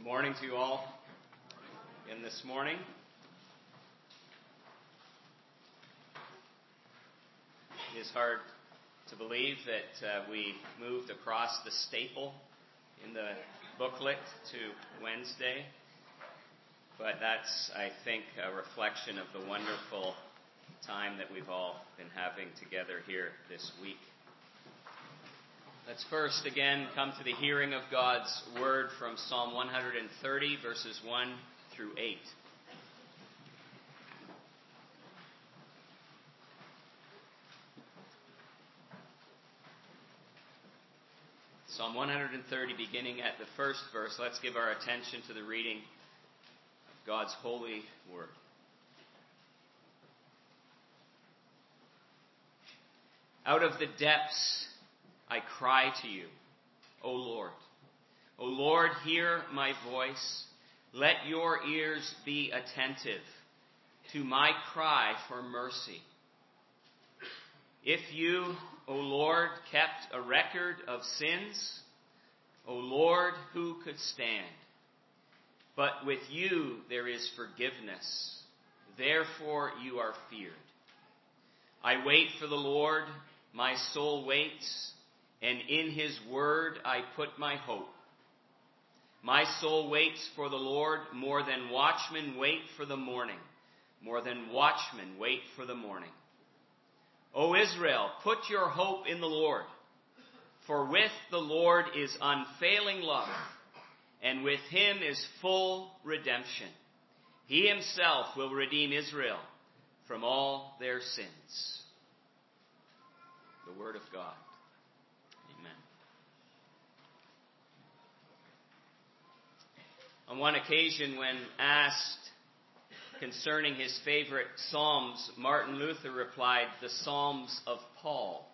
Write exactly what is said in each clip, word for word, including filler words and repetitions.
Good morning to you all in this morning. It is hard to believe that uh, we moved across the staple in the booklet to Wednesday, but that's, I think, a reflection of the wonderful time that we've all been having together here this week. Let's first again come to the hearing of God's word from Psalm one thirty, verses one through eight. Psalm one thirty, beginning at the first verse. Let's give our attention to the reading of God's holy word. Out of the depths I cry to you, O Lord. O Lord, hear my voice. Let your ears be attentive to my cry for mercy. If you, O Lord, kept a record of sins, O Lord, who could stand? But with you there is forgiveness. Therefore you are feared. I wait for the Lord, my soul waits, and in his word I put my hope. My soul waits for the Lord more than watchmen wait for the morning, more than watchmen wait for the morning. O Israel, put your hope in the Lord, for with the Lord is unfailing love, and with him is full redemption. He himself will redeem Israel from all their sins. The word of God. Amen. On one occasion, when asked concerning his favorite Psalms, Martin Luther replied, "The Psalms of Paul."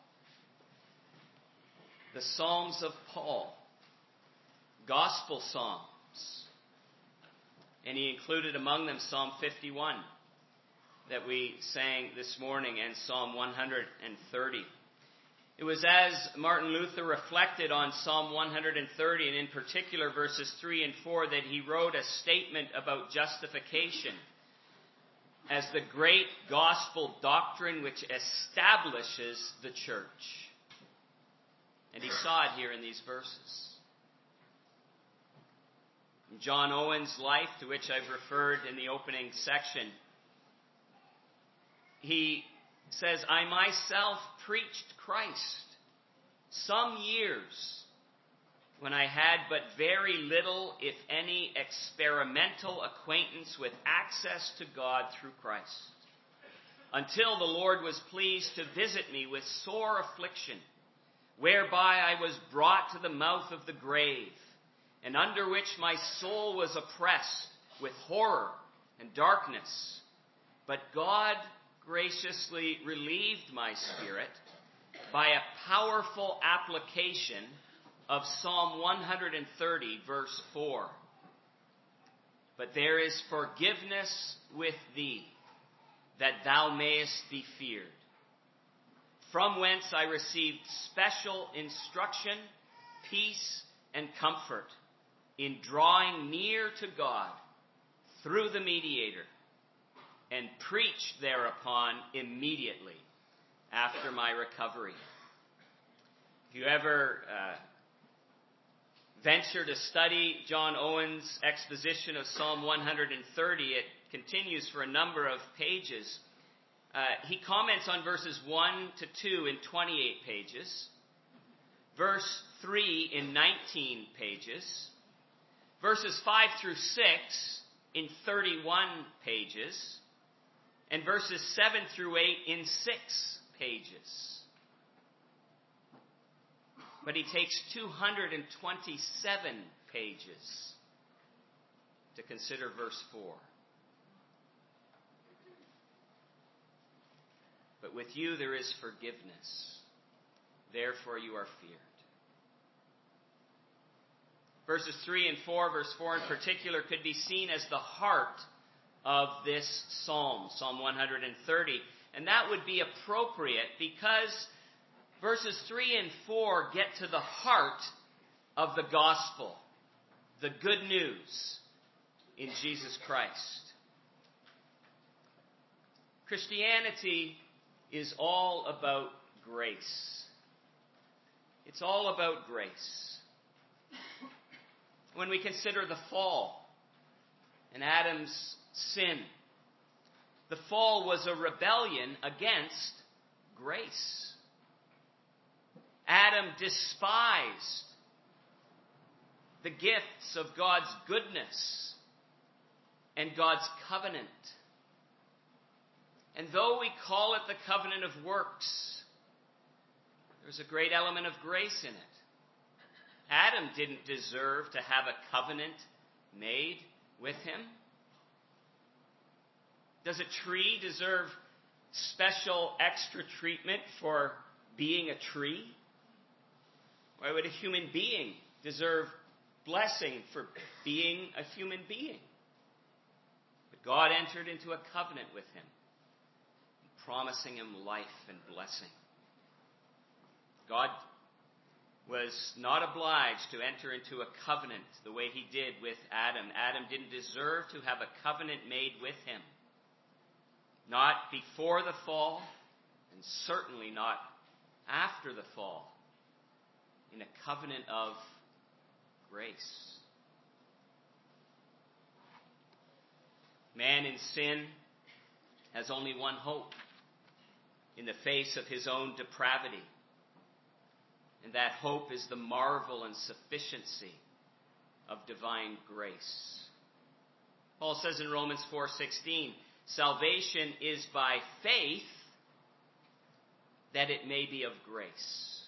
The Psalms of Paul. Gospel Psalms. And he included among them Psalm fifty-one that we sang this morning and Psalm one thirty. It was as Martin Luther reflected on Psalm one thirty, and in particular verses three and four, that he wrote a statement about justification as the great gospel doctrine which establishes the church. And he saw it here in these verses. In John Owen's life, to which I've referred in the opening section, he says, I myself preached Christ some years when I had but very little, if any, experimental acquaintance with access to God through Christ, until the Lord was pleased to visit me with sore affliction, whereby I was brought to the mouth of the grave, and under which my soul was oppressed with horror and darkness. But God graciously relieved my spirit by a powerful application of Psalm one thirty, verse four. But there is forgiveness with thee, that thou mayest be feared. From whence I received special instruction, peace, and comfort in drawing near to God through the mediator, and preach thereupon immediately after my recovery. If you ever uh, venture to study John Owen's exposition of Psalm one thirty, it continues for a number of pages. Uh, he comments on verses one to two in twenty-eight pages, verse three in nineteen pages, verses five through six in thirty-one pages, and verses seven through eight in six pages. But he takes two hundred twenty-seven pages to consider verse four. But with you there is forgiveness. Therefore you are feared. Verses three and four, verse four in particular, could be seen as the heart of this psalm, Psalm one thirty. And that would be appropriate because verses three and four get to the heart of the gospel. the good news in Jesus Christ. Christianity is all about grace. It's all about grace. When we consider the fall and Adam's sin, the fall was a rebellion against grace. Adam despised the gifts of God's goodness and God's covenant. And though we call it the covenant of works, there's a great element of grace in it. Adam didn't deserve to have a covenant made with him. Does a tree deserve special extra treatment for being a tree? Why would a human being deserve blessing for being a human being? But God entered into a covenant with him, promising him life and blessing. God was not obliged to enter into a covenant the way he did with Adam. Adam didn't deserve to have a covenant made with him. Not before the fall, and certainly not after the fall, in a covenant of grace. Man in sin has only one hope in the face of his own depravity. And that hope is the marvel and sufficiency of divine grace. Paul says in Romans four sixteen, salvation is by faith, that it may be of grace.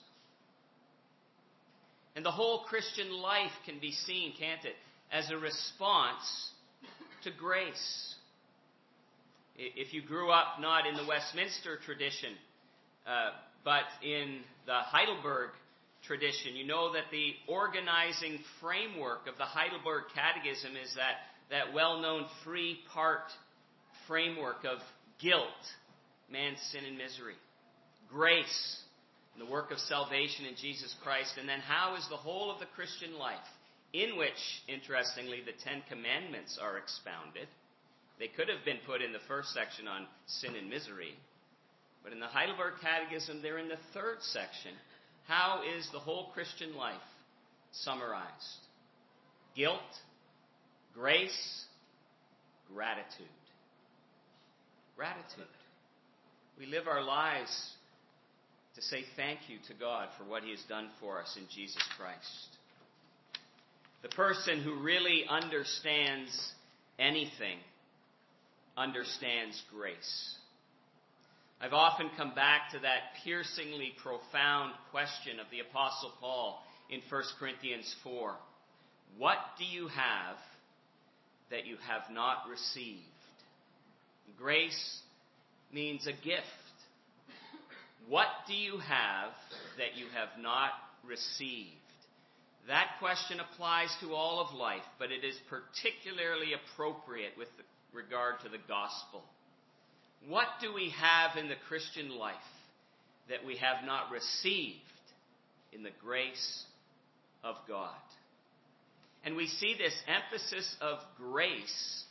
And the whole Christian life can be seen, can't it, as a response to grace. If you grew up not in the Westminster tradition, uh, but in the Heidelberg tradition, you know that the organizing framework of the Heidelberg Catechism is that, that well-known three-part framework of guilt, man's sin and misery, grace, and the work of salvation in Jesus Christ, and then how is the whole of the Christian life, in which, interestingly, the Ten Commandments are expounded. They could have been put in the first section on sin and misery, but in the Heidelberg Catechism, they're in the third section. How is the whole Christian life summarized? Guilt, grace, gratitude. Gratitude. We live our lives to say thank you to God for what he has done for us in Jesus Christ. The person who really understands anything understands grace. I've often come back to that piercingly profound question of the Apostle Paul in First Corinthians four. What do you have that you have not received? Grace means a gift. What do you have that you have not received? That question applies to all of life, but it is particularly appropriate with regard to the gospel. What do we have in the Christian life that we have not received in the grace of God? And we see this emphasis of grace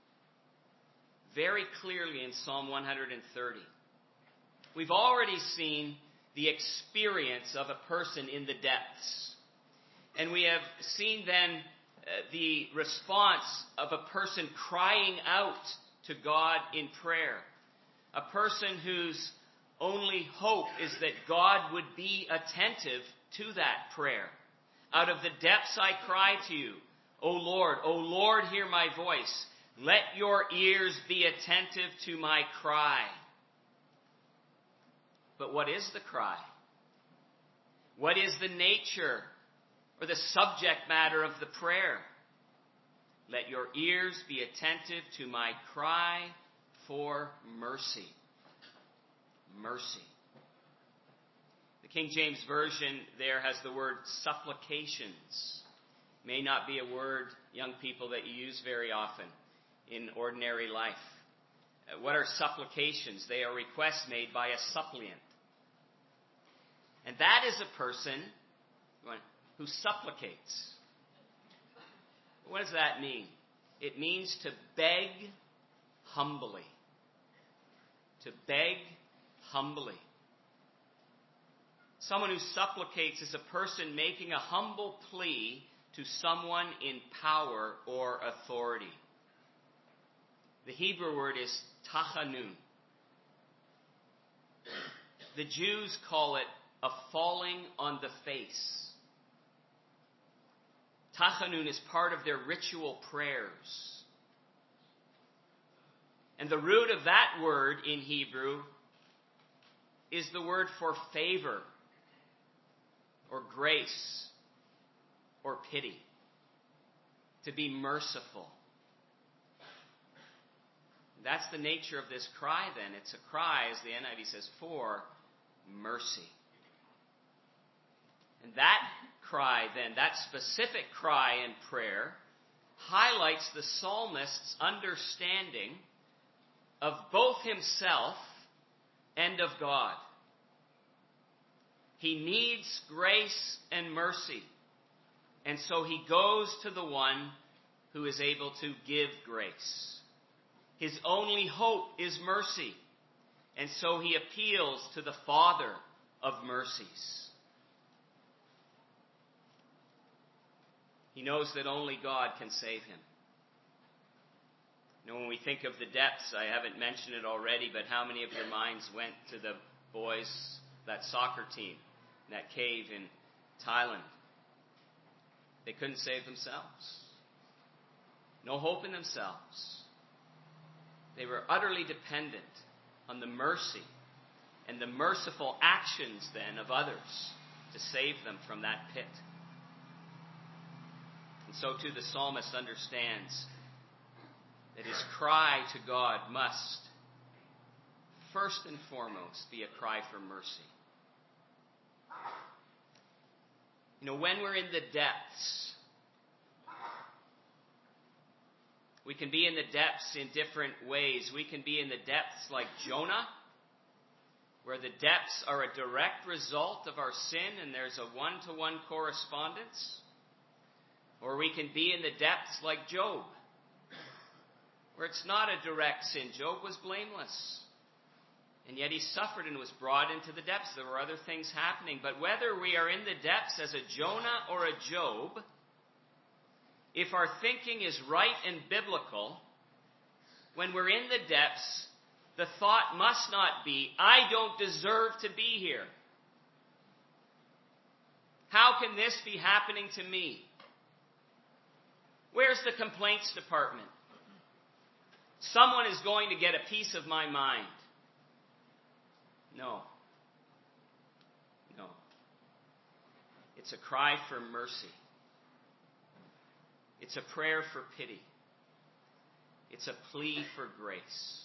very clearly in Psalm one thirty. We've already seen the experience of a person in the depths. And we have seen then uh, the response of a person crying out to God in prayer. A person whose only hope is that God would be attentive to that prayer. Out of the depths I cry to you, O Lord, O Lord, hear my voice. Let your ears be attentive to my cry. But what is the cry? What is the nature or the subject matter of the prayer? Let your ears be attentive to my cry for mercy. Mercy. The King James Version there has the word supplications. May not be a word, young people, that you use very often in ordinary life. Uh, what are supplications? They are requests made by a suppliant. And that is a person who supplicates. What does that mean? It means to beg humbly. To beg humbly. Someone who supplicates is a person making a humble plea to someone in power or authority. The Hebrew word is tachanun. The Jews call it a falling on the face. Tachanun is part of their ritual prayers. And the root of that word in Hebrew is the word for favor, or grace, or pity. To be merciful. That's the nature of this cry then. It's a cry, as the N I V says, for mercy. And that cry then, that specific cry and prayer, highlights the psalmist's understanding of both himself and of God. He needs grace and mercy. And so he goes to the one who is able to give grace. His only hope is mercy. And so he appeals to the Father of mercies. He knows that only God can save him. You know, when we think of the depths, I haven't mentioned it already, but how many of your minds went to the boys, that soccer team, in that cave in Thailand? They couldn't save themselves. No hope in themselves. They were utterly dependent on the mercy and the merciful actions then of others to save them from that pit. And so too the psalmist understands that his cry to God must first and foremost be a cry for mercy. You know, when we're in the depths, we can be in the depths in different ways. We can be in the depths like Jonah, where the depths are a direct result of our sin and there's a one-to-one correspondence. Or we can be in the depths like Job, where it's not a direct sin. Job was blameless. And yet he suffered and was brought into the depths. There were other things happening. But whether we are in the depths as a Jonah or a Job, if our thinking is right and biblical, when we're in the depths, the thought must not be, I don't deserve to be here. How can this be happening to me? Where's the complaints department? Someone is going to get a piece of my mind. No. No. It's a cry for mercy. It's a prayer for pity. It's a plea for grace.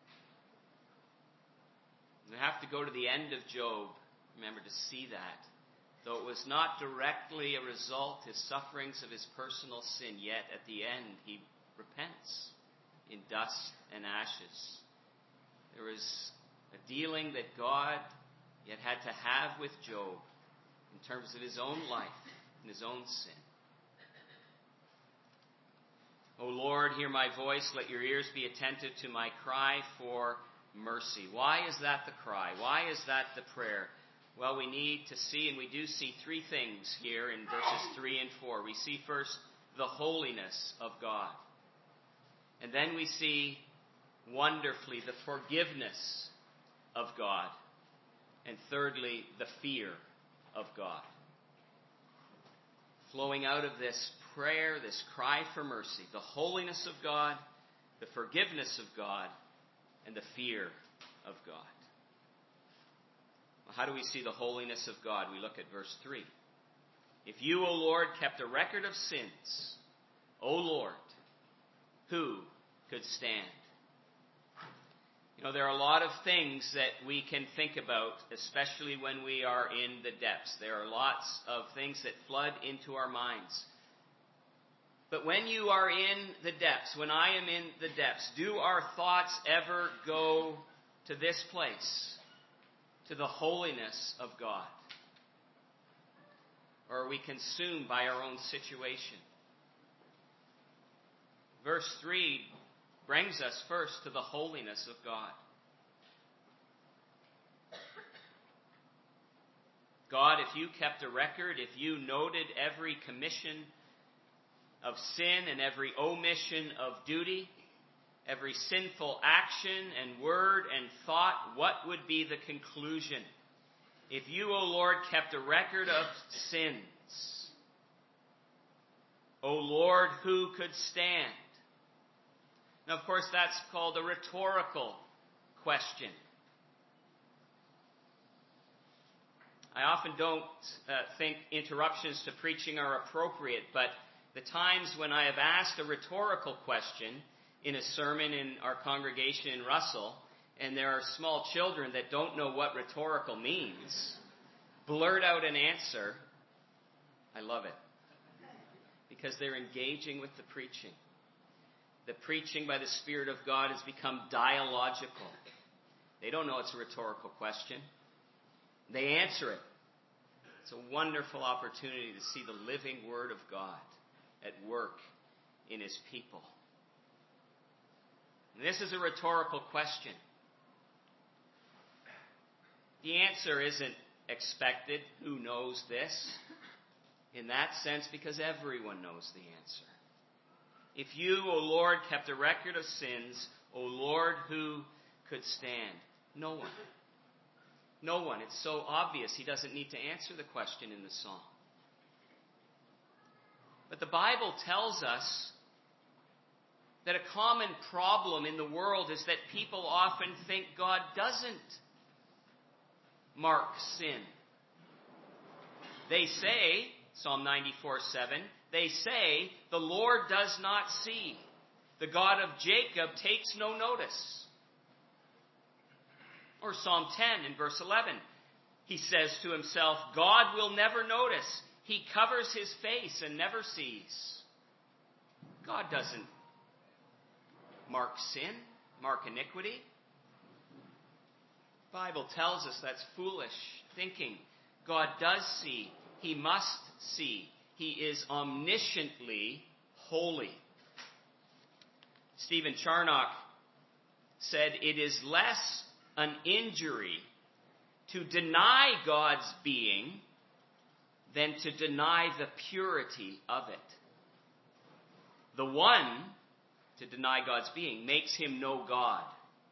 We have to go to the end of Job, remember, to see that. Though it was not directly a result, his sufferings of his personal sin, yet at the end he repents in dust and ashes. There was a dealing that God yet had to have with Job in terms of his own life and his own sin. O Lord, hear my voice. Let your ears be attentive to my cry for mercy. Why is that the cry? Why is that the prayer? Well, we need to see, and we do see three things here in verses three and four. We see first the holiness of God. And then we see wonderfully the forgiveness of God. And thirdly, the fear of God. Flowing out of this prayer, this cry for mercy, the holiness of God, the forgiveness of God, and the fear of God. Well, how do we see the holiness of God? We look at verse three. If you, O Lord, kept a record of sins, O Lord, who could stand? You know, there are a lot of things that we can think about, especially when we are in the depths. There are lots of things that flood into our minds. But when you are in the depths, when I am in the depths, do our thoughts ever go to this place, to the holiness of God? Or are we consumed by our own situation? verse three brings us first to the holiness of God. God, if you kept a record, if you noted every commission of sin and every omission of duty, every sinful action and word and thought, what would be the conclusion? If you, O Lord, kept a record of sins, O Lord, who could stand? Now, of course, that's called a rhetorical question. I often don't uh, think interruptions to preaching are appropriate, but the times when I have asked a rhetorical question in a sermon in our congregation in Russell, and there are small children that don't know what rhetorical means, blurt out an answer, I love it. Because they're engaging with the preaching. The preaching by the Spirit of God has become dialogical. They don't know it's a rhetorical question. They answer it. It's a wonderful opportunity to see the living Word of God at work in His people. And this is a rhetorical question. The answer isn't expected. Who knows this? In that sense, because everyone knows the answer. If you, O Lord, kept a record of sins, O Lord, who could stand? No one. No one. It's so obvious he doesn't need to answer the question in the song. But the Bible tells us that a common problem in the world is that people often think God doesn't mark sin. They say, Psalm ninety-four seven, they say, the Lord does not see. The God of Jacob takes no notice. Or Psalm ten in verse eleven, he says to himself, God will never notice. He covers his face and never sees. God doesn't mark sin, mark iniquity. The Bible tells us that's foolish thinking. God does see. He must see. He is omnisciently holy. Stephen Charnock said, it is less an injury to deny God's being than to deny the purity of it. The one, to deny God's being, makes him no God.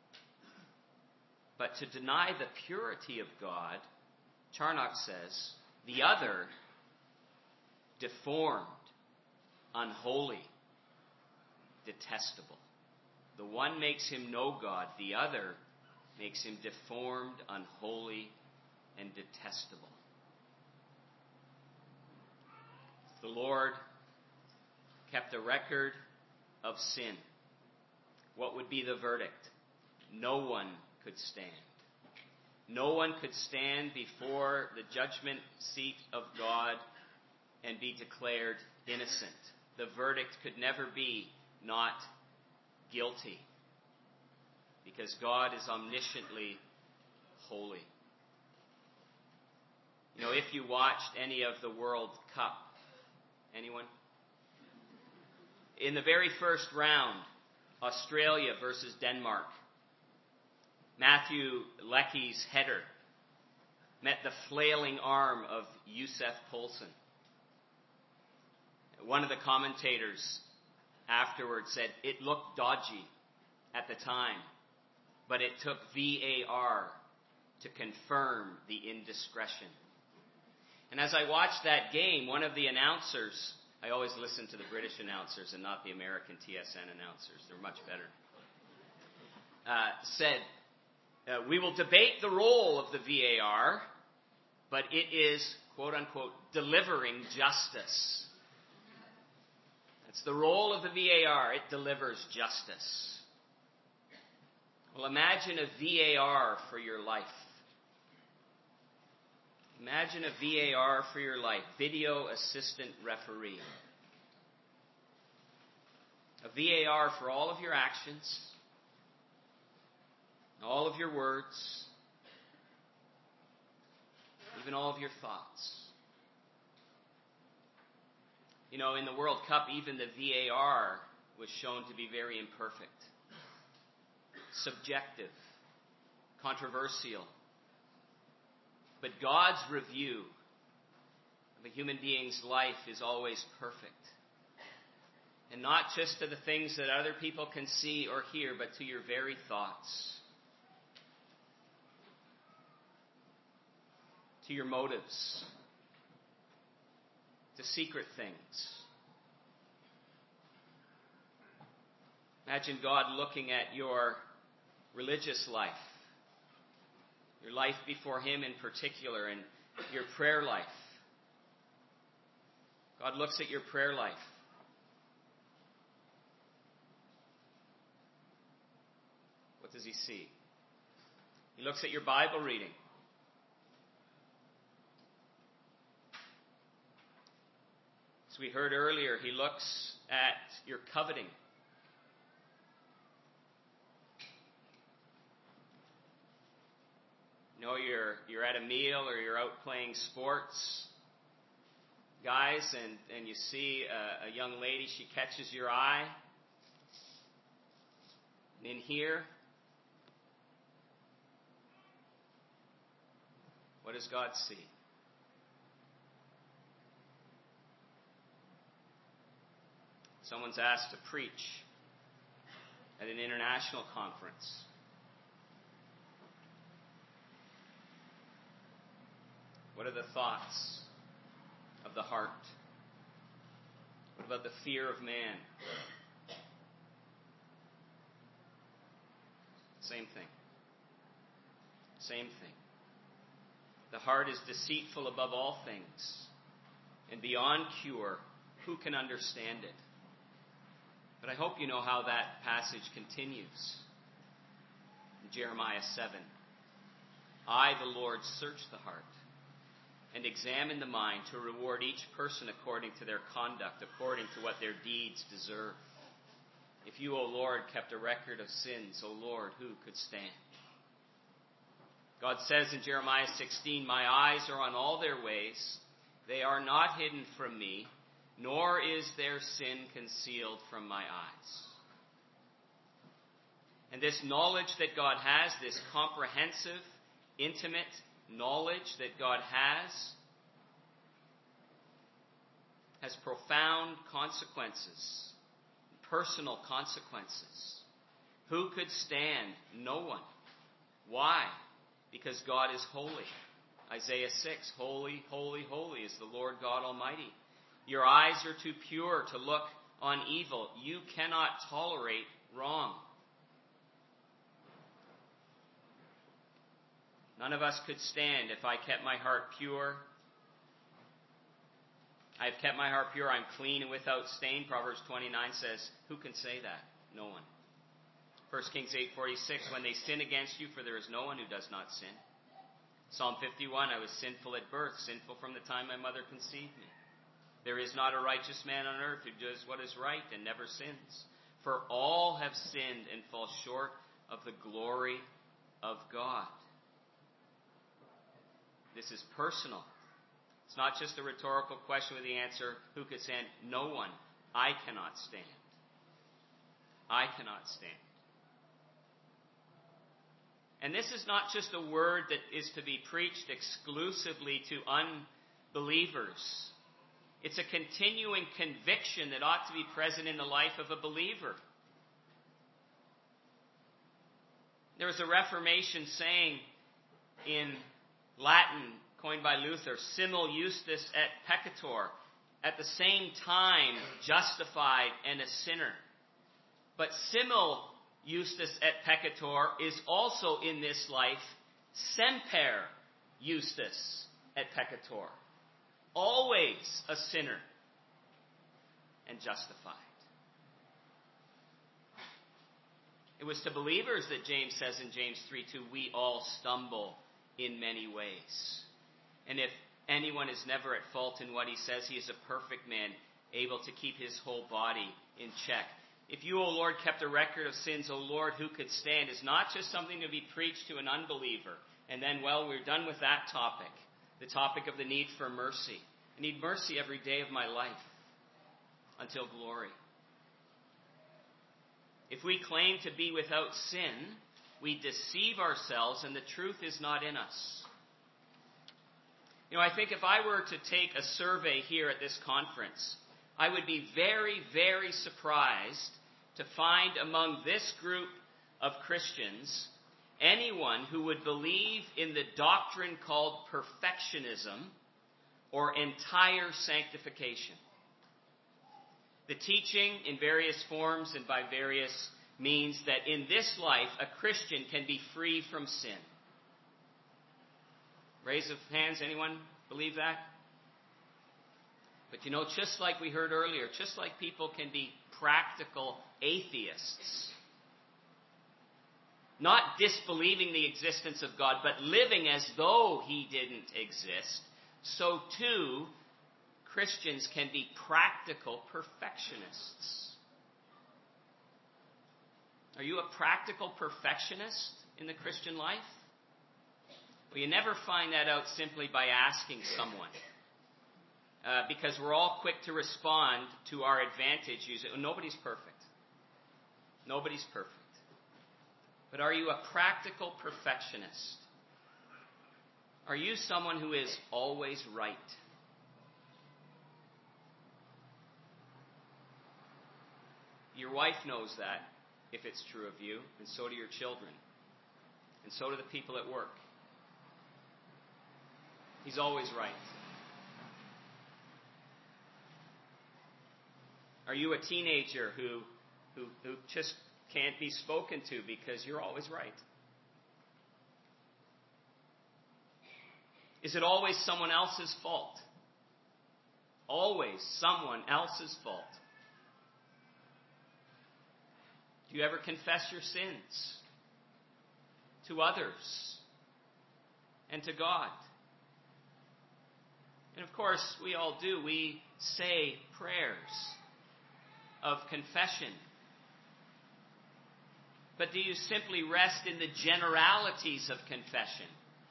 But to deny the purity of God, Charnock says, the other, deformed, unholy, detestable. The one makes him no God, the other makes him deformed, unholy, and detestable. The Lord kept a record of sin. What would be the verdict? No one could stand. No one could stand before the judgment seat of God and be declared innocent. The verdict could never be not guilty, because God is omnisciently holy. You know, if you watched any of the World Cup, anyone? In the very first round, Australia versus Denmark, Matthew Leckie's header met the flailing arm of Yusuf Poulsen. One of the commentators afterwards said it looked dodgy at the time, but it took V A R to confirm the indiscretion. And as I watched that game, one of the announcers, I always listen to the British announcers and not the American T S N announcers, they're much better, uh, said, uh, we will debate the role of the V A R, but it is, quote unquote, delivering justice. That's the role of the V A R. It delivers justice. Well, imagine a V A R for your life. Imagine a V A R for your life. Video Assistant Referee. A V A R for all of your actions, all of your words, even all of your thoughts. You know, in the World Cup, even the V A R was shown to be very imperfect, subjective, controversial. But God's review of a human being's life is always perfect. And not just to the things that other people can see or hear, but to your very thoughts, to your motives, to secret things. Imagine God looking at your religious life, your life before Him in particular, and your prayer life. God looks at your prayer life. What does He see? He looks at your Bible reading. As we heard earlier, He looks at your coveting. You know, you're, you're at a meal or you're out playing sports, guys, and, and you see a, a young lady, she catches your eye. And in here, what does God see? Someone's asked to preach at an international conference. What are the thoughts of the heart? What about the fear of man? Same thing. Same thing. The heart is deceitful above all things and beyond cure. Who can understand it? But I hope you know how that passage continues. In Jeremiah seven. I, the Lord, search the heart and examine the mind to reward each person according to their conduct, according to what their deeds deserve. If you, O Lord, kept a record of sins, O Lord, who could stand? God says in Jeremiah sixteen, my eyes are on all their ways. They are not hidden from me, nor is their sin concealed from my eyes. And this knowledge that God has, this comprehensive, intimate knowledge that God has, has profound consequences, personal consequences. Who could stand? No one. Why? Because God is holy. Isaiah six, holy, holy, holy is the Lord God Almighty. Your eyes are too pure to look on evil. You cannot tolerate wrong. None of us could stand if I kept my heart pure. I have kept my heart pure. I'm clean and without stain. Proverbs twenty-nine says, who can say that? No one. First Kings eight forty-six, when they sin against you, for there is no one who does not sin. Psalm fifty-one, I was sinful at birth, sinful from the time my mother conceived me. There is not a righteous man on earth who does what is right and never sins. For all have sinned and fall short of the glory of God. This is personal. It's not just a rhetorical question with the answer, who could stand? No one. I cannot stand. I cannot stand. And this is not just a word that is to be preached exclusively to unbelievers. It's a continuing conviction that ought to be present in the life of a believer. There was a Reformation saying in Latin, coined by Luther, simul justus et peccator, at the same time justified and a sinner. But simul justus et peccator is also in this life semper justus et peccator. Always a sinner and justified. It was to believers that James says in James three two, we all stumble in many ways. And if anyone is never at fault in what he says, he is a perfect man, able to keep his whole body in check. If you, O Lord, kept a record of sins, O Lord, who could stand, is not just something to be preached to an unbeliever. And then, well, we're done with that topic. The topic of the need for mercy. I need mercy every day of my life until glory. If we claim to be without sin, we deceive ourselves and the truth is not in us. You know, I think if I were to take a survey here at this conference, I would be very, very surprised to find among this group of Christians anyone who would believe in the doctrine called perfectionism or entire sanctification. The teaching in various forms and by various means that in this life a Christian can be free from sin. Raise of hands, anyone believe that? But you know, just like we heard earlier, just like people can be practical atheists, not disbelieving the existence of God, but living as though He didn't exist, so too Christians can be practical perfectionists. Are you a practical perfectionist in the Christian life? Well, you never find that out simply by asking someone. Uh, because we're all quick to respond to our advantage. Using, oh, nobody's perfect. Nobody's perfect. But are you a practical perfectionist? Are you someone who is always right? Your wife knows that, if it's true of you, and so do your children, and so do the people at work. He's always right. Are you a teenager who, who, who just can't be spoken to because you're always right? Is it always someone else's fault? Always someone else's fault. Do you ever confess your sins to others and to God? And of course, we all do. We say prayers of confession. But do you simply rest in the generalities of confession?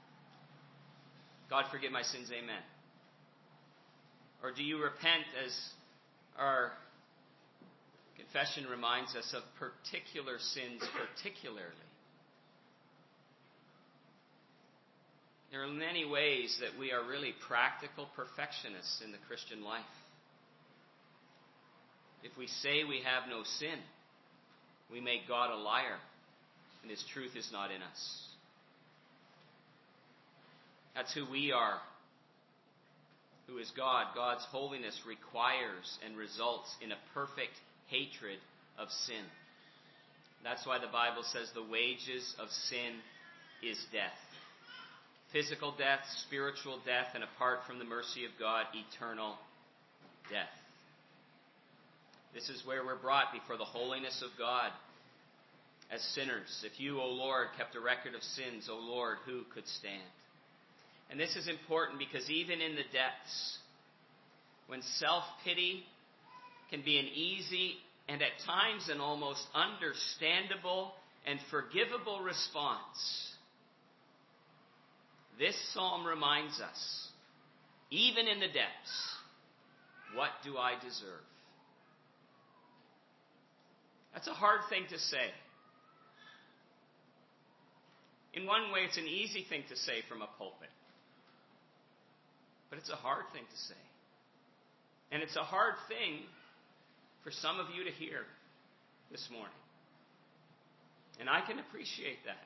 God forgive my sins, amen. Or do you repent, as our confession reminds us, of particular sins particularly? There are many ways that we are really practical perfectionists in the Christian life. If we say we have no sin, we make God a liar, and His truth is not in us. That's who we are. Who is God? God's holiness requires and results in a perfect hatred of sin. That's why the Bible says the wages of sin is death. Physical death, spiritual death, and apart from the mercy of God, eternal death. This is where we're brought before the holiness of God as sinners. If you, O Lord, kept a record of sins, O Lord, who could stand? And this is important because even in the depths, when self-pity can be an easy and at times an almost understandable and forgivable response, this psalm reminds us, even in the depths, what do I deserve? That's a hard thing to say. In one way, it's an easy thing to say from a pulpit. But it's a hard thing to say. And it's a hard thing for some of you to hear this morning. And I can appreciate that.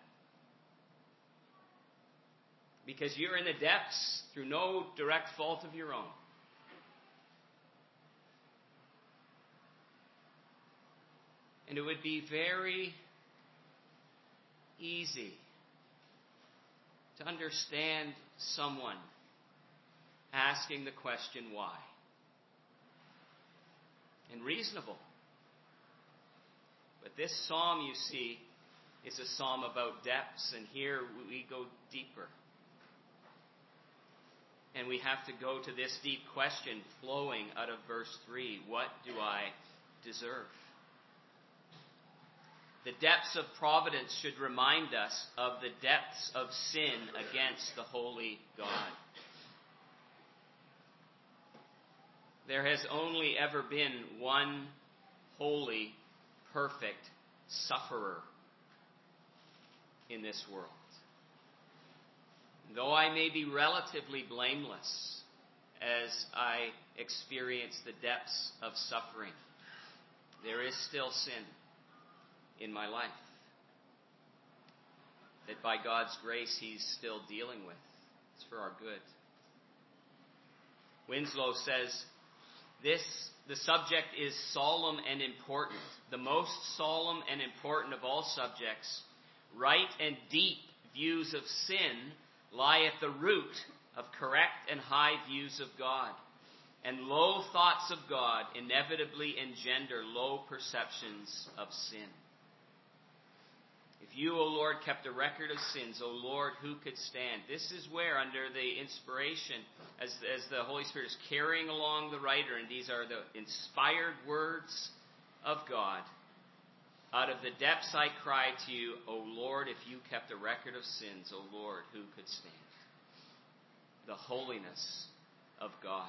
Because you're in the depths through no direct fault of your own. And it would be very easy to understand someone asking the question, why? And reasonable. But this psalm, you see, is a psalm about depths, and here we go deeper. And we have to go to this deep question flowing out of verse three. What do I deserve? The depths of providence should remind us of the depths of sin against the holy God. There has only ever been one holy, perfect sufferer in this world. Though I may be relatively blameless as I experience the depths of suffering, there is still sin in my life that by God's grace He's still dealing with. It's for our good. Winslow says, this, the subject is solemn and important. The most solemn and important of all subjects, right and deep views of sin lie at the root of correct and high views of God. And low thoughts of God inevitably engender low perceptions of sin. If you, O Lord, kept a record of sins, O Lord, who could stand? This is where, under the inspiration, as, as the Holy Spirit is carrying along the writer, and these are the inspired words of God, out of the depths I cry to you, O Lord, if you kept a record of sins, O Lord, who could stand? The holiness of God.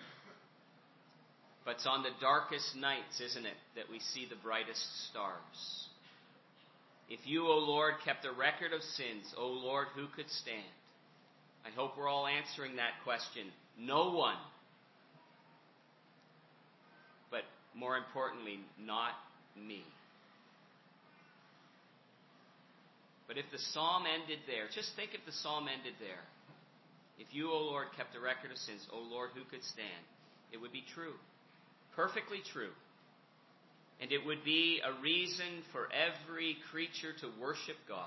But it's on the darkest nights, isn't it, that we see the brightest stars. If you, O Lord, kept a record of sins, O Lord, who could stand? I hope we're all answering that question. No one. But more importantly, not me. But if the psalm ended there, just think if the psalm ended there. If you, O Lord, kept a record of sins, O Lord, who could stand? It would be true. Perfectly true. And it would be a reason for every creature to worship God.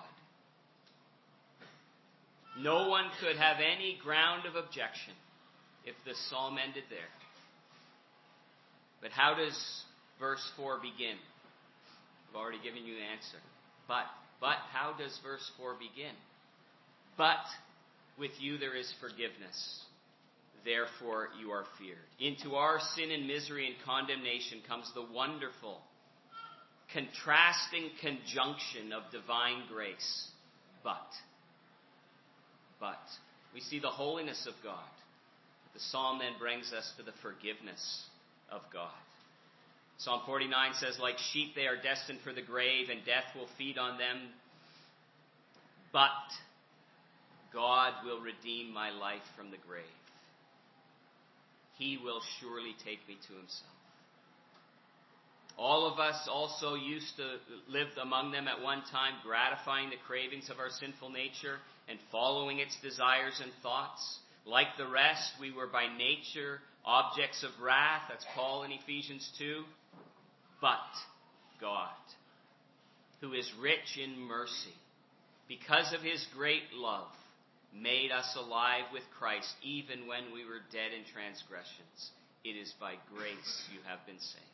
No one could have any ground of objection if the psalm ended there. But how does verse four begin? I've already given you the answer. But, but how does verse four begin? But with you there is forgiveness. Therefore you are feared. Into our sin and misery and condemnation comes the wonderful, contrasting conjunction of divine grace. But, but, we see the holiness of God. The psalm then brings us to the forgiveness of God. Psalm forty-nine says, like sheep they are destined for the grave, and death will feed on them. But God will redeem my life from the grave. He will surely take me to himself. All of us also used to live among them at one time, gratifying the cravings of our sinful nature and following its desires and thoughts. Like the rest, we were by nature objects of wrath. That's Paul in Ephesians two. But God, who is rich in mercy, because of his great love, made us alive with Christ even when we were dead in transgressions. It is by grace you have been saved.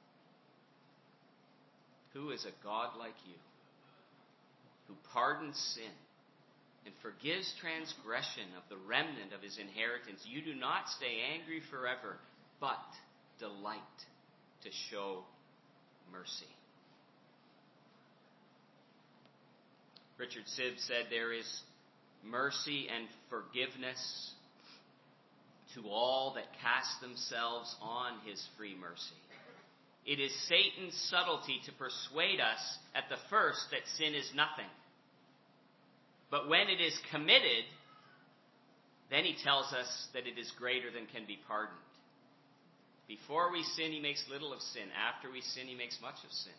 Who is a God like you, who pardons sin and forgives transgression of the remnant of his inheritance? You do not stay angry forever, but delight to show mercy. Richard Sibbes said there is mercy and forgiveness to all that cast themselves on his free mercy. It is Satan's subtlety to persuade us at the first that sin is nothing. But when it is committed, then he tells us that it is greater than can be pardoned. Before we sin, he makes little of sin. After we sin, he makes much of sin.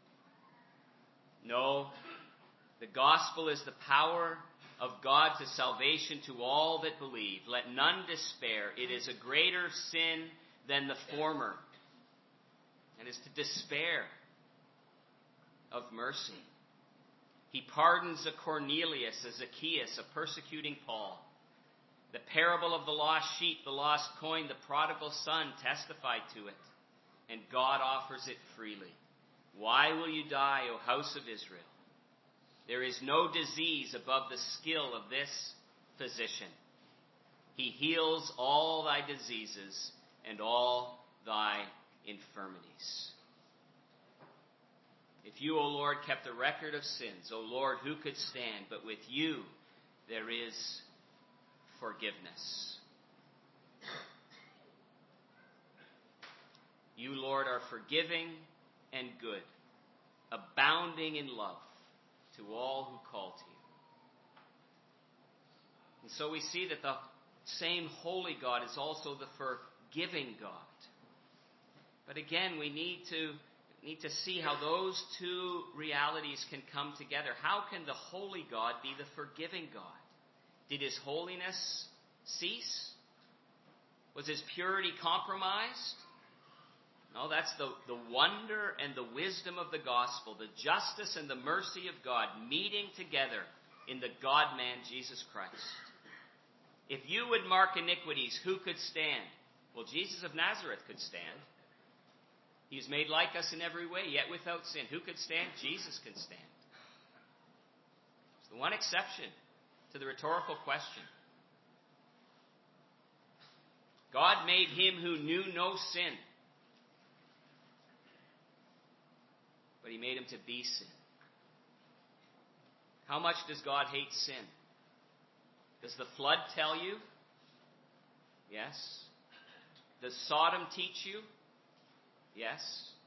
No, the gospel is the power of God to salvation to all that believe. Let none despair. It is a greater sin than the former, and is to despair of mercy. He pardons a Cornelius, a Zacchaeus, a persecuting Paul. The parable of the lost sheep, the lost coin, the prodigal son testified to it, and God offers it freely. Why will you die, O house of Israel? There is no disease above the skill of this physician. He heals all thy diseases and all thy infirmities. If you, O Lord, kept a record of sins, O Lord, who could stand? But with you there is forgiveness. You, Lord, are forgiving and good. abounding in love to all who call to you. And so we see that the same holy God is also the forgiving God. But again, we need to need to see how those two realities can come together. How can the holy God be the forgiving God? Did his holiness cease? Was his purity compromised? No, that's the, the wonder and the wisdom of the gospel, the justice and the mercy of God meeting together in the God-man Jesus Christ. If you would mark iniquities, who could stand? Well, Jesus of Nazareth could stand. He is made like us in every way, yet without sin. Who could stand? Jesus can stand. It's the one exception to the rhetorical question. God made him who knew no sin, but he made him to be sin. How much does God hate sin? Does the flood tell you? Yes. Does Sodom teach you? Yes.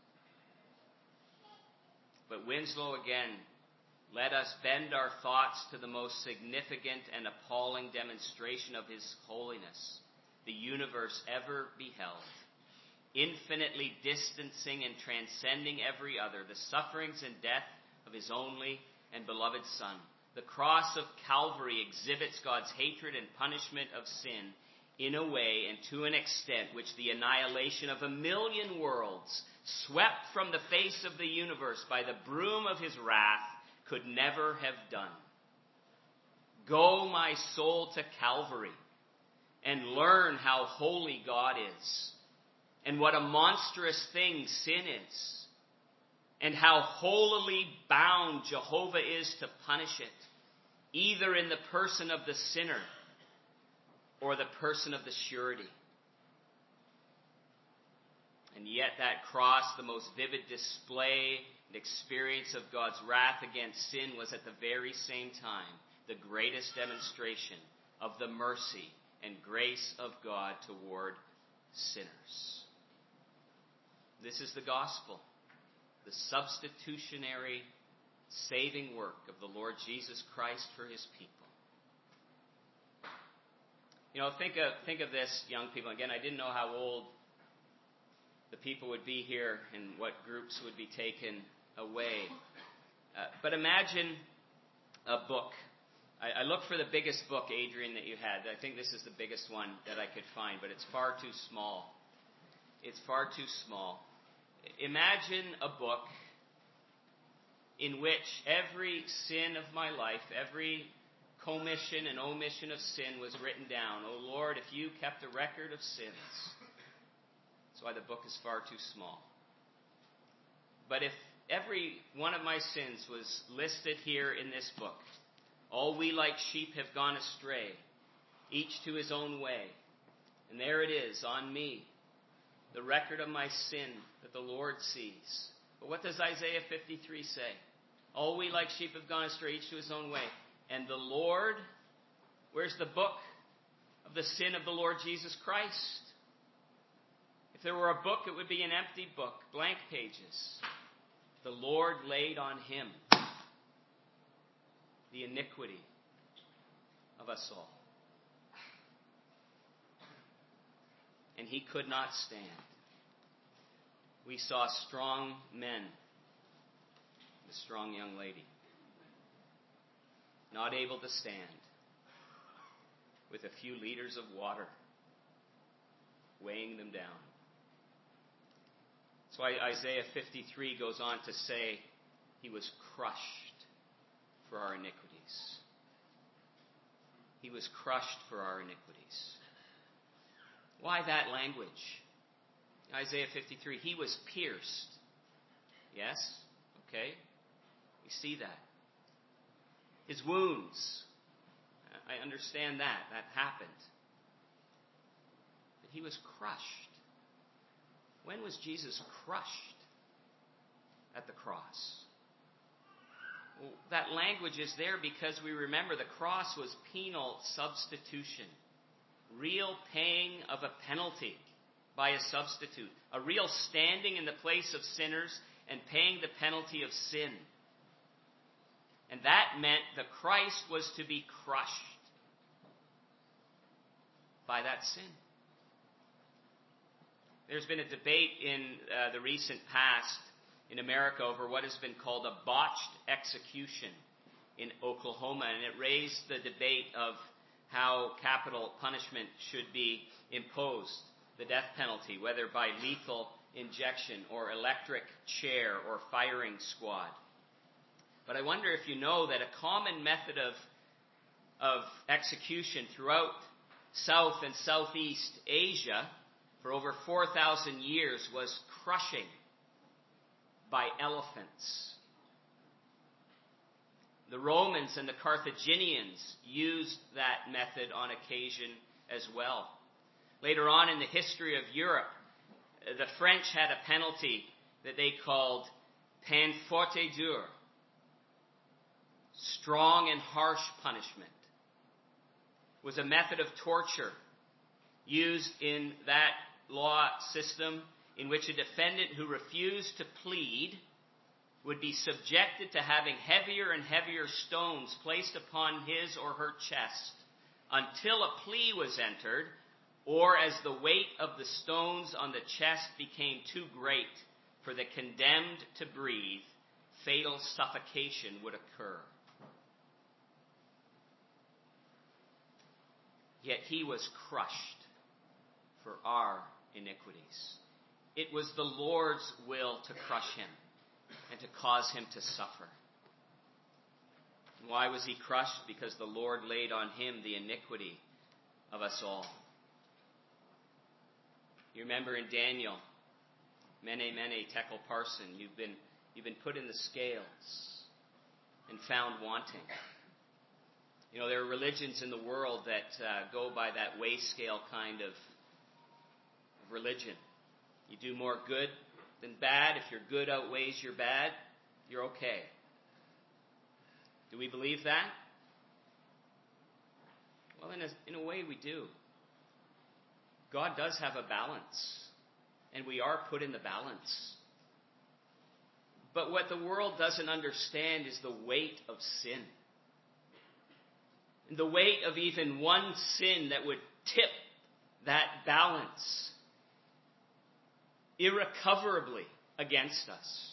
But Winslow again, let us bend our thoughts to the most significant and appalling demonstration of his holiness the universe ever beheld, infinitely distancing and transcending every other, the sufferings and death of his only and beloved Son. The cross of Calvary exhibits God's hatred and punishment of sin in a way and to an extent which the annihilation of a million worlds, swept from the face of the universe by the broom of his wrath, could never have done. Go, my soul, to Calvary and learn how holy God is, and what a monstrous thing sin is, and how holily bound Jehovah is to punish it, either in the person of the sinner or the person of the surety. And yet that cross, the most vivid display and experience of God's wrath against sin, was at the very same time the greatest demonstration of the mercy and grace of God toward sinners. This is the gospel, the substitutionary saving work of the Lord Jesus Christ for his people. You know, think of think of this, young people. Again, I didn't know how old the people would be here and what groups would be taken away. Uh, but imagine a book. I, I looked for the biggest book, Adrian, that you had. I think this is the biggest one that I could find, but it's far too small. It's far too small. Imagine a book in which every sin of my life, every commission and omission of sin was written down. Oh Lord, if you kept a record of sins. That's why the book is far too small. But if every one of my sins was listed here in this book, all we like sheep have gone astray, each to his own way. And there it is on me, the record of my sin that the Lord sees. But what does Isaiah fifty-three say? All we like sheep have gone astray, each to his own way. And the Lord, where's the book of the sin of the Lord Jesus Christ? If there were a book, it would be an empty book, blank pages. The Lord laid on him the iniquity of us all. And he could not stand. We saw strong men, the strong young lady, not able to stand with a few liters of water weighing them down. That's why Isaiah fifty-three goes on to say he was crushed for our iniquities. He was crushed for our iniquities. Why that language? Isaiah fifty-three, he was pierced. Yes? Okay. We see that. His wounds. I understand that. That happened. But he was crushed. When was Jesus crushed? At the cross. Well, that language is there because we remember the cross was penal substitution. Real paying of a penalty by a substitute. A real standing in the place of sinners and paying the penalty of sin. And that meant that Christ was to be crushed by that sin. There's been a debate in uh, the recent past in America over what has been called a botched execution in Oklahoma, and it raised the debate of how capital punishment should be imposed, the death penalty, whether by lethal injection or electric chair or firing squad. But I wonder if you know that a common method of, of execution throughout South and Southeast Asia for over four thousand years was crushing by elephants. The Romans and the Carthaginians used that method on occasion as well. Later on in the history of Europe, the French had a penalty that they called peine forte et dure, strong and harsh punishment. It was a method of torture used in that law system in which a defendant who refused to plead would be subjected to having heavier and heavier stones placed upon his or her chest until a plea was entered, or as the weight of the stones on the chest became too great for the condemned to breathe, fatal suffocation would occur. Yet he was crushed for our iniquities. It was the Lord's will to crush him and to cause him to suffer. And why was he crushed? Because the Lord laid on him the iniquity of us all. You remember in Daniel, Mene, Mene, Tekel, Parsin, you've been, you've been put in the scales and found wanting. You know, there are religions in the world that uh, go by that weigh scale kind of, of religion. You do more good than bad. If your good outweighs your bad, you're okay. Do we believe that? Well, in a, in a way we do. God does have a balance, and we are put in the balance. But what the world doesn't understand is the weight of sin. And the weight of even one sin that would tip that balance irrecoverably against us.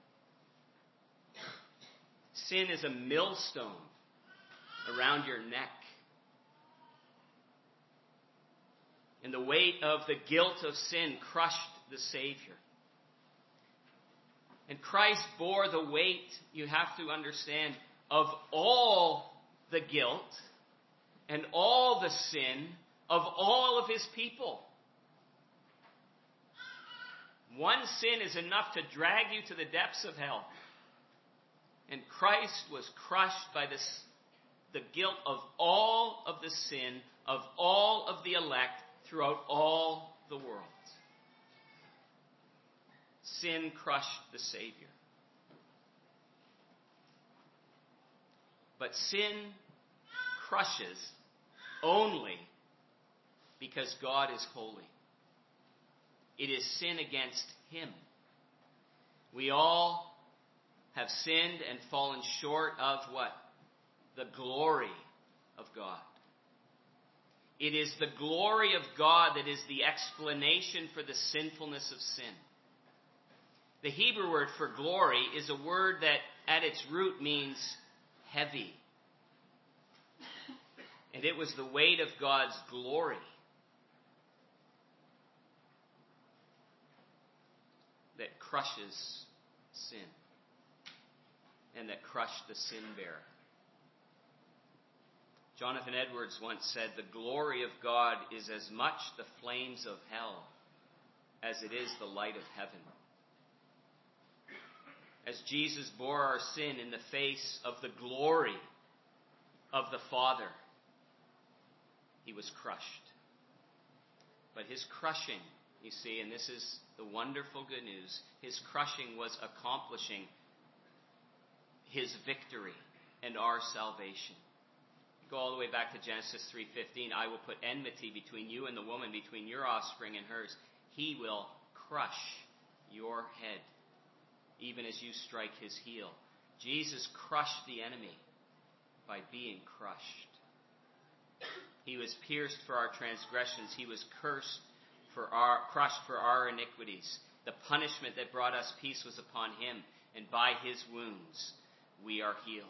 Sin is a millstone around your neck. And the weight of the guilt of sin crushed the Savior. And Christ bore the weight, you have to understand, of all the guilt and all the sin of all of his people. One sin is enough to drag you to the depths of hell. And Christ was crushed by this, the guilt of all of the sin of all of the elect throughout all the world. Sin crushed the Savior. But sin crushes only because God is holy. It is sin against him. We all have sinned and fallen short of what? The glory of God. It is the glory of God that is the explanation for the sinfulness of sin. The Hebrew word for glory is a word that at its root means heavy. And it was the weight of God's glory that crushes sin and that crushed the sin bearer. Jonathan Edwards once said, "The glory of God is as much the flames of hell as it is the light of heaven." As Jesus bore our sin in the face of the glory of the Father, he was crushed. But his crushing, you see, and this is the wonderful good news, his crushing was accomplishing his victory and our salvation. Go all the way back to Genesis three fifteen. I will put enmity between you and the woman, between your offspring and hers. He will crush your head. even as you strike his heel. Jesus crushed the enemy by being crushed. He was pierced for our transgressions. He was cursed for our, crushed for our iniquities. The punishment that brought us peace was upon him, and by his wounds we are healed.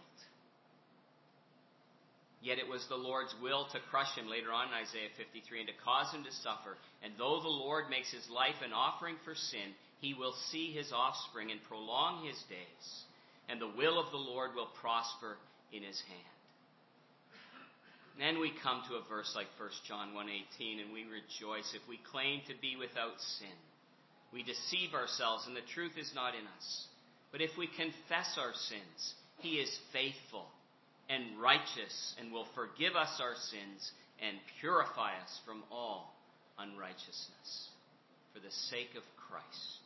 Yet it was the Lord's will to crush him, later on in Isaiah fifty-three, and to cause him to suffer. And though the Lord makes his life an offering for sin, he will see his offspring and prolong his days, and the will of the Lord will prosper in his hand. Then we come to a verse like First John one eighteen, and we rejoice if we claim to be without sin. We deceive ourselves, and the truth is not in us. But if we confess our sins, he is faithful and righteous, and will forgive us our sins and purify us from all unrighteousness for the sake of Christ.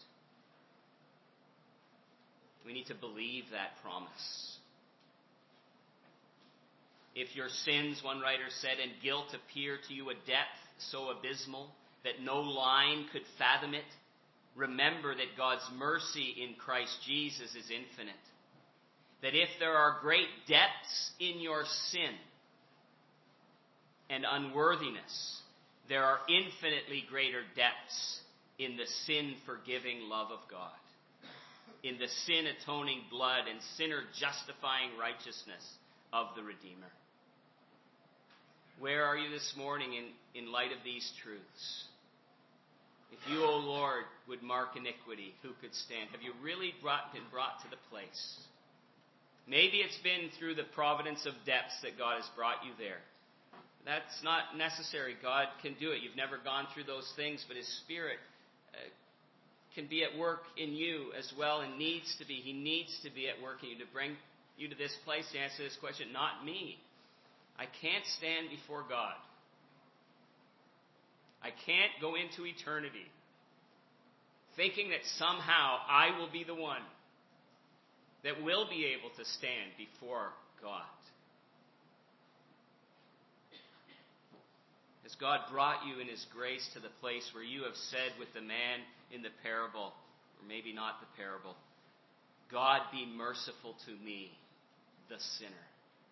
We need to believe that promise. If your sins, one writer said, and guilt appear to you a depth so abysmal that no line could fathom it, remember that God's mercy in Christ Jesus is infinite. That if there are great depths in your sin and unworthiness, there are infinitely greater depths in the sin-forgiving love of God, in the sin-atoning blood and sinner-justifying righteousness of the Redeemer. Where are you this morning in, in light of these truths? If you, O Lord, would mark iniquity, who could stand? Have you really brought, been brought to the place? Maybe it's been through the providence of depths that God has brought you there. That's not necessary. God can do it. You've never gone through those things, but his Spirit uh, can be at work in you as well, and needs to be. He needs to be at work in you to bring you to this place to answer this question. Not me. I can't stand before God. I can't go into eternity thinking that somehow I will be the one that will be able to stand before God. Has God brought you in his grace to the place where you have said with the man in the parable, or maybe not the parable, God be merciful to me, the sinner.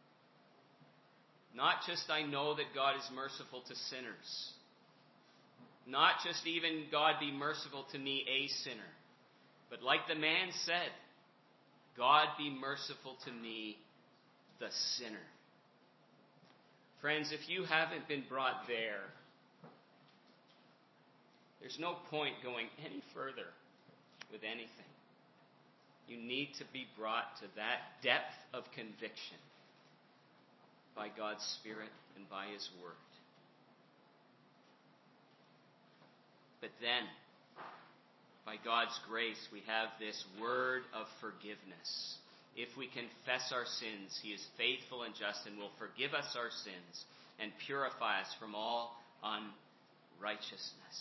Not just I know that God is merciful to sinners. Not just even God be merciful to me, a sinner. But like the man said, God be merciful to me, the sinner. Friends, if you haven't been brought there, there's no point going any further with anything. You need to be brought to that depth of conviction by God's Spirit and by his Word. But then, by God's grace, we have this word of forgiveness. If we confess our sins, he is faithful and just and will forgive us our sins and purify us from all unrighteousness.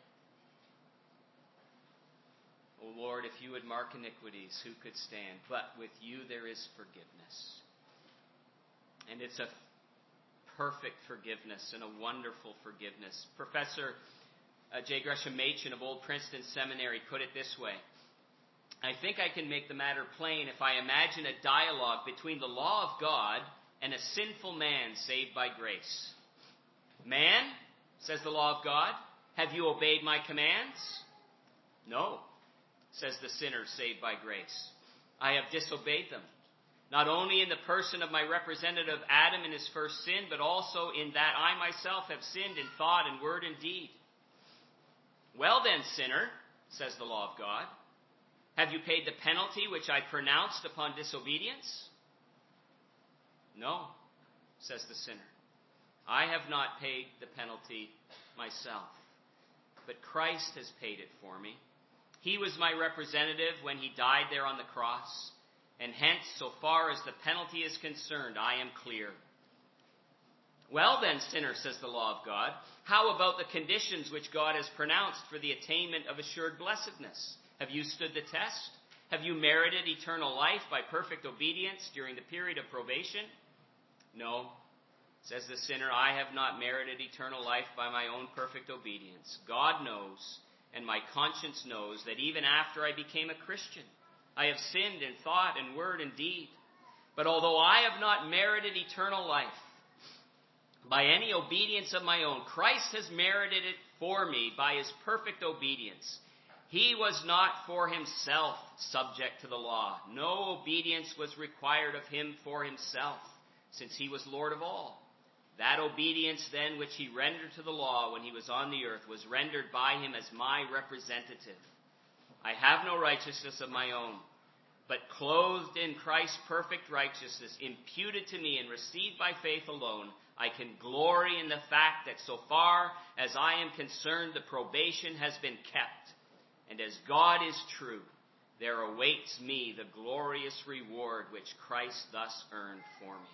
O Lord, if you would mark iniquities, who could stand? But with you there is forgiveness. And it's a perfect forgiveness and a wonderful forgiveness. Professor uh, J. Gresham Machen of Old Princeton Seminary put it this way. I think I can make the matter plain if I imagine a dialogue between the law of God and a sinful man saved by grace. Man, says the law of God, have you obeyed my commands? No, says the sinner saved by grace. I have disobeyed them. Not only in the person of my representative Adam in his first sin, but also in that I myself have sinned in thought and word and deed. Well then, sinner, says the law of God, have you paid the penalty which I pronounced upon disobedience? No, says the sinner. I have not paid the penalty myself, but Christ has paid it for me. He was my representative when he died there on the cross. And hence, so far as the penalty is concerned, I am clear. Well then, sinner, says the law of God, how about the conditions which God has pronounced for the attainment of assured blessedness? Have you stood the test? Have you merited eternal life by perfect obedience during the period of probation? No, says the sinner, I have not merited eternal life by my own perfect obedience. God knows, and my conscience knows, that even after I became a Christian, I have sinned in thought and word and deed. But although I have not merited eternal life by any obedience of my own, Christ has merited it for me by his perfect obedience. He was not for himself subject to the law. No obedience was required of him for himself, since he was Lord of all. That obedience then which he rendered to the law when he was on the earth was rendered by him as my representative. I have no righteousness of my own, but clothed in Christ's perfect righteousness, imputed to me and received by faith alone, I can glory in the fact that so far as I am concerned, the probation has been kept. And as God is true, there awaits me the glorious reward which Christ thus earned for me.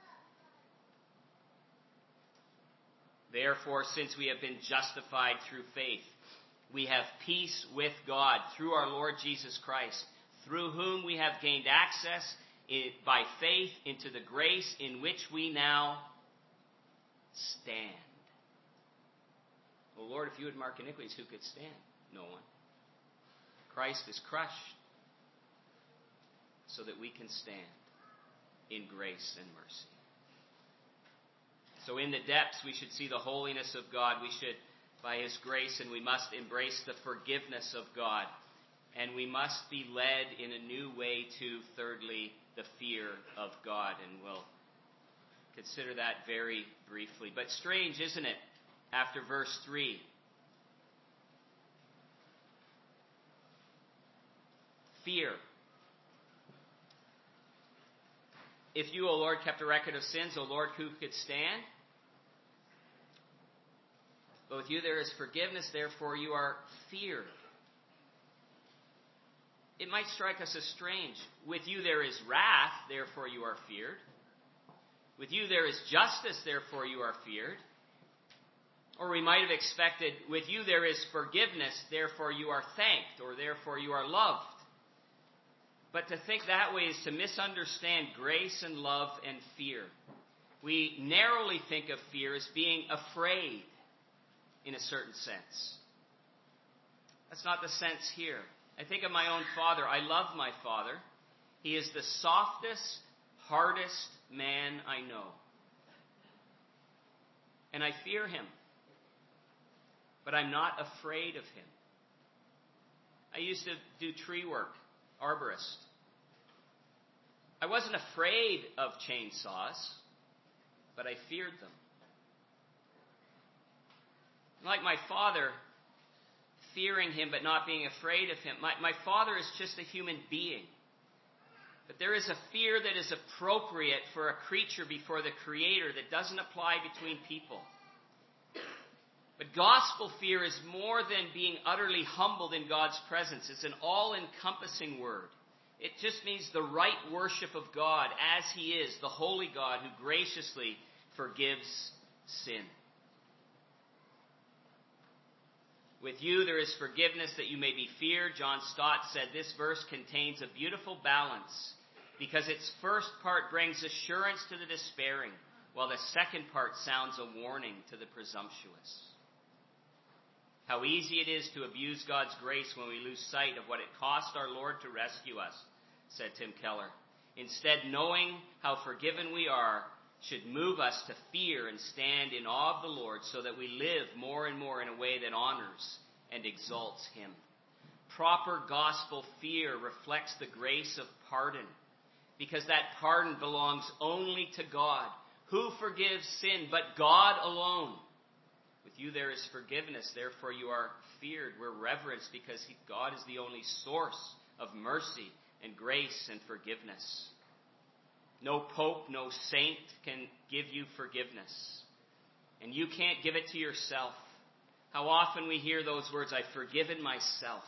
Therefore, since we have been justified through faith, we have peace with God through our Lord Jesus Christ, through whom we have gained access by faith into the grace in which we now stand. Oh Lord, if you would mark iniquities, who could stand? No one. Christ is crushed so that we can stand in grace and mercy. So in the depths, we should see the holiness of God. We should, by his grace, and we must embrace the forgiveness of God. And we must be led in a new way to, thirdly, the fear of God. And we'll consider that very briefly. But strange, isn't it, after verse three? Fear. If you, O Lord, kept a record of sins, O Lord, who could stand? But with you there is forgiveness, therefore you are feared. It might strike us as strange. With you there is wrath, therefore you are feared. With you there is justice, therefore you are feared. Or we might have expected, with you there is forgiveness, therefore you are thanked, or therefore you are loved. But to think that way is to misunderstand grace and love and fear. We narrowly think of fear as being afraid in a certain sense. That's not the sense here. I think of my own father. I love my father. He is the softest, hardest man I know. And I fear him. But I'm not afraid of him. I used to do tree work, arborist. I wasn't afraid of chainsaws, but I feared them. Like my father, fearing him but not being afraid of him. My, my father is just a human being. But there is a fear that is appropriate for a creature before the Creator that doesn't apply between people. But gospel fear is more than being utterly humbled in God's presence. It's an all-encompassing word. It just means the right worship of God as He is, the holy God who graciously forgives sin. With you there is forgiveness that you may be feared. John Stott said this verse contains a beautiful balance because its first part brings assurance to the despairing, while the second part sounds a warning to the presumptuous. How easy it is to abuse God's grace when we lose sight of what it cost our Lord to rescue us, said Tim Keller. Instead, knowing how forgiven we are should move us to fear and stand in awe of the Lord so that we live more and more in a way that honors and exalts Him. Proper gospel fear reflects the grace of pardon, because that pardon belongs only to God, who forgives sin, but God alone. With you there is forgiveness, therefore you are feared. We're reverenced because he, God is the only source of mercy and grace and forgiveness. No pope, no saint can give you forgiveness. And you can't give it to yourself. How often we hear those words, I've forgiven myself.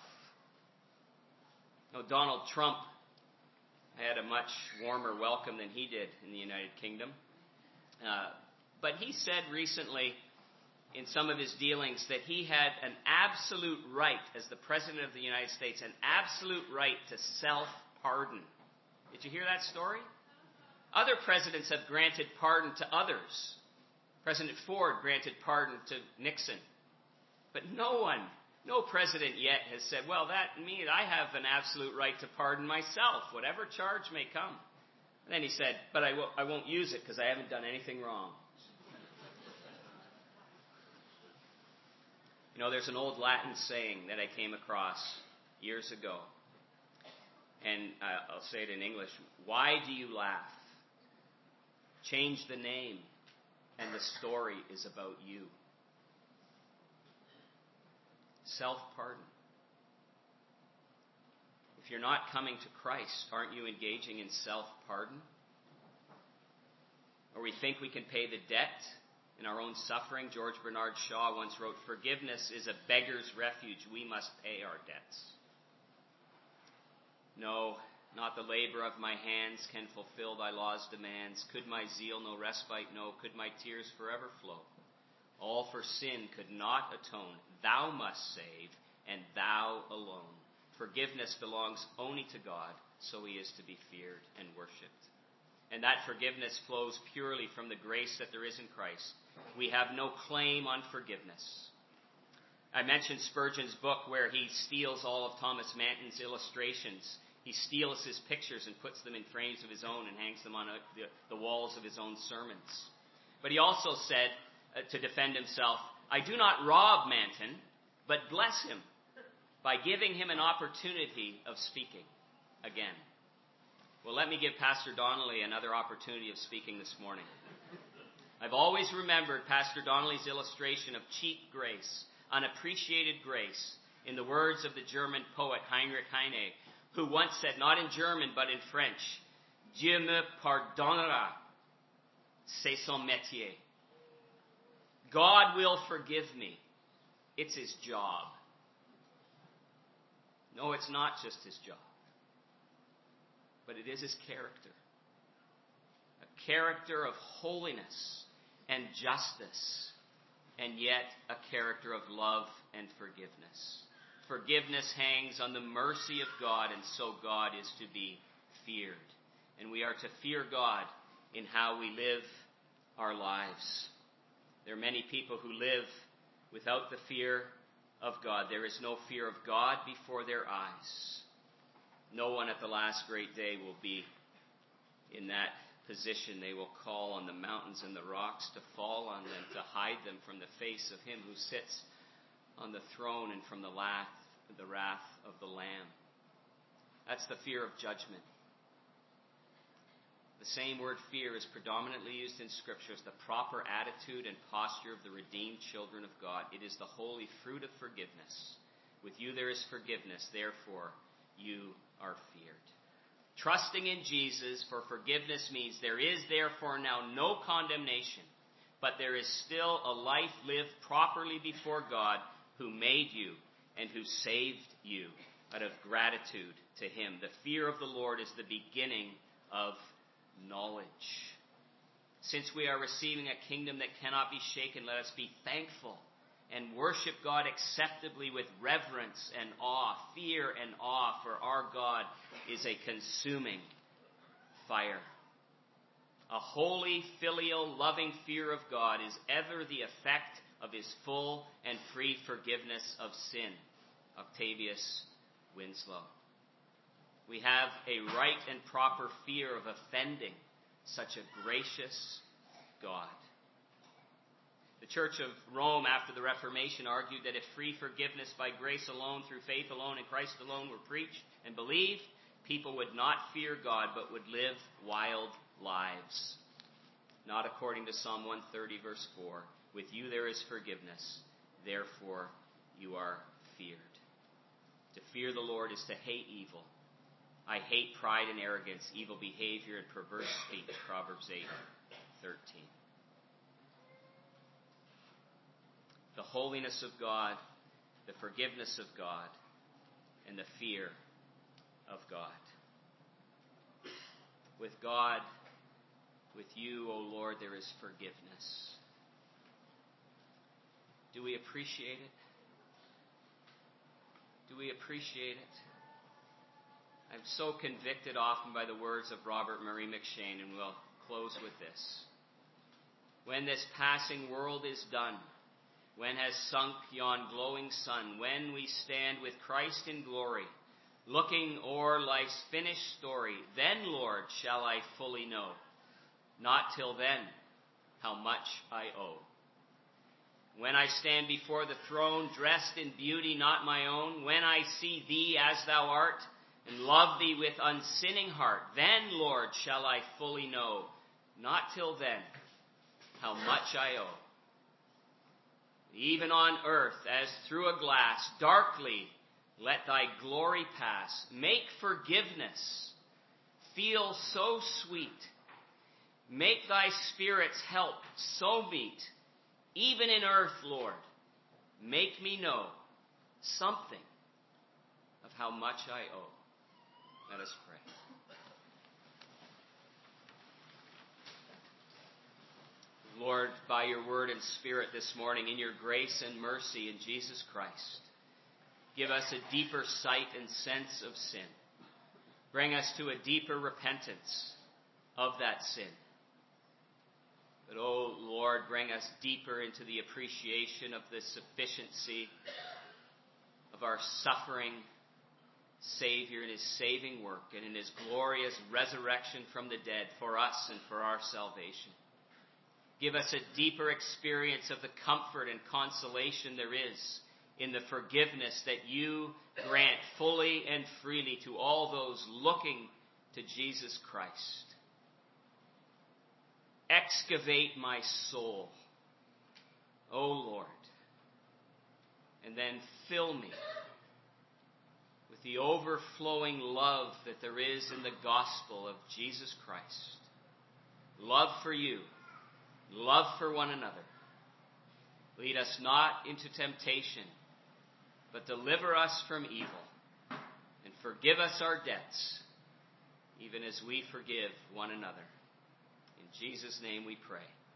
No, Donald Trump had a much warmer welcome than he did in the United Kingdom. Uh, but he said recently in some of his dealings that he had an absolute right, as the President of the United States, an absolute right to self-pardon. Did you hear that story? Other presidents have granted pardon to others. President Ford granted pardon to Nixon. But no one No president yet has said, well, that means I have an absolute right to pardon myself, whatever charge may come. And then he said, but I, w- I won't use it because I haven't done anything wrong. You know, there's an old Latin saying that I came across years ago. And uh, I'll say it in English. Why do you laugh? Change the name, and the story is about you. Self-pardon. If you're not coming to Christ, aren't you engaging in self-pardon? Or we think we can pay the debt in our own suffering. George Bernard Shaw once wrote, forgiveness is a beggar's refuge. We must pay our debts. No, not the labor of my hands can fulfill thy law's demands. Could my zeal no respite know? Could my tears forever flow? All for sin could not atone. Thou must save, and thou alone. Forgiveness belongs only to God, so he is to be feared and worshipped. And that forgiveness flows purely from the grace that there is in Christ. We have no claim on forgiveness. I mentioned Spurgeon's book where he steals all of Thomas Manton's illustrations. He steals his pictures and puts them in frames of his own and hangs them on a, the, the walls of his own sermons. But he also said, uh, to defend himself, I do not rob Manton, but bless him by giving him an opportunity of speaking again. Well, let me give Pastor Donnelly another opportunity of speaking this morning. I've always remembered Pastor Donnelly's illustration of cheap grace, unappreciated grace, in the words of the German poet Heinrich Heine, who once said, not in German but in French, Dieu me pardonnera, c'est son métier. God will forgive me. It's his job. No, it's not just his job. But it is his character. A character of holiness and justice, and yet a character of love and forgiveness. Forgiveness hangs on the mercy of God, and so God is to be feared. And we are to fear God in how we live our lives. There are many people who live without the fear of God. There is no fear of God before their eyes. No one at the last great day will be in that position. They will call on the mountains and the rocks to fall on them, to hide them from the face of him who sits on the throne and from the wrath, the wrath of the Lamb. That's the fear of judgment. The same word fear is predominantly used in Scripture as the proper attitude and posture of the redeemed children of God. It is the holy fruit of forgiveness. With you there is forgiveness, therefore you are feared. Trusting in Jesus for forgiveness means there is therefore now no condemnation, but there is still a life lived properly before God who made you and who saved you out of gratitude to him. The fear of the Lord is the beginning of knowledge. Since we are receiving a kingdom that cannot be shaken, let us be thankful and worship God acceptably with reverence and awe, fear and awe, for our God is a consuming fire. A holy, filial, loving fear of God is ever the effect of his full and free forgiveness of sin. Octavius Winslow. We have a right and proper fear of offending such a gracious God. The Church of Rome, after the Reformation, argued that if free forgiveness by grace alone, through faith alone, in Christ alone were preached and believed, people would not fear God, but would live wild lives. Not according to Psalm one thirty, verse four. With you there is forgiveness, therefore you are feared. To fear the Lord is to hate evil. I hate pride and arrogance, evil behavior, and perverse speech. Proverbs eight thirteen. The holiness of God, the forgiveness of God, and the fear of God. With God, with you, O Lord, there is forgiveness. Do we appreciate it? Do we appreciate it? I'm so convicted often by the words of Robert Murray McShane, and we'll close with this. When this passing world is done, when has sunk yon glowing sun, when we stand with Christ in glory, looking o'er life's finished story, then, Lord, shall I fully know, not till then, how much I owe. When I stand before the throne, dressed in beauty not my own, when I see thee as thou art, and love thee with unsinning heart, then, Lord, shall I fully know, not till then, how much I owe. Even on earth, as through a glass, darkly let thy glory pass. Make forgiveness feel so sweet. Make thy Spirit's help so meet. Even in earth, Lord, make me know something of how much I owe. Let us pray. Lord, by your word and Spirit this morning, in your grace and mercy in Jesus Christ, give us a deeper sight and sense of sin. Bring us to a deeper repentance of that sin. But, oh Lord, bring us deeper into the appreciation of the sufficiency of our suffering Savior in his saving work and in his glorious resurrection from the dead for us and for our salvation. Give us a deeper experience of the comfort and consolation there is in the forgiveness that you grant fully and freely to all those looking to Jesus Christ. Excavate my soul, O Lord, and then fill me with the overflowing love that there is in the gospel of Jesus Christ. Love for you, love for one another. Lead us not into temptation, but deliver us from evil, and forgive us our debts, even as we forgive one another. In Jesus' name we pray.